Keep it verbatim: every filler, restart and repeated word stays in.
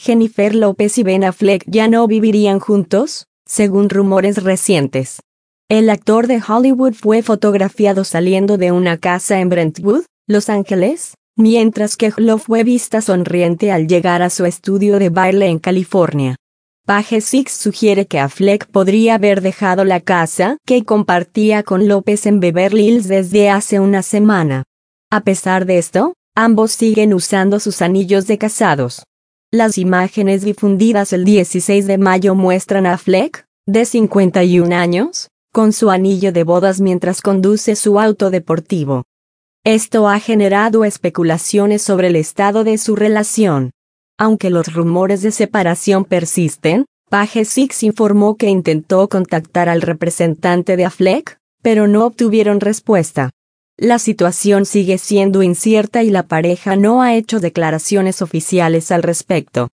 Jennifer López y Ben Affleck ya no vivirían juntos, según rumores recientes. El actor de Hollywood fue fotografiado saliendo de una casa en Brentwood, Los Ángeles, mientras que J Lo fue vista sonriente al llegar a su estudio de baile en California. Page Six sugiere que Affleck podría haber dejado la casa que compartía con López en Beverly Hills desde hace una semana. A pesar de esto, ambos siguen usando sus anillos de casados. Las imágenes difundidas el dieciséis de mayo muestran a Affleck, de cincuenta y un años, con su anillo de bodas mientras conduce su auto deportivo. Esto ha generado especulaciones sobre el estado de su relación. Aunque los rumores de separación persisten, Page Six informó que intentó contactar al representante de Affleck, pero no obtuvieron respuesta. La situación sigue siendo incierta y la pareja no ha hecho declaraciones oficiales al respecto.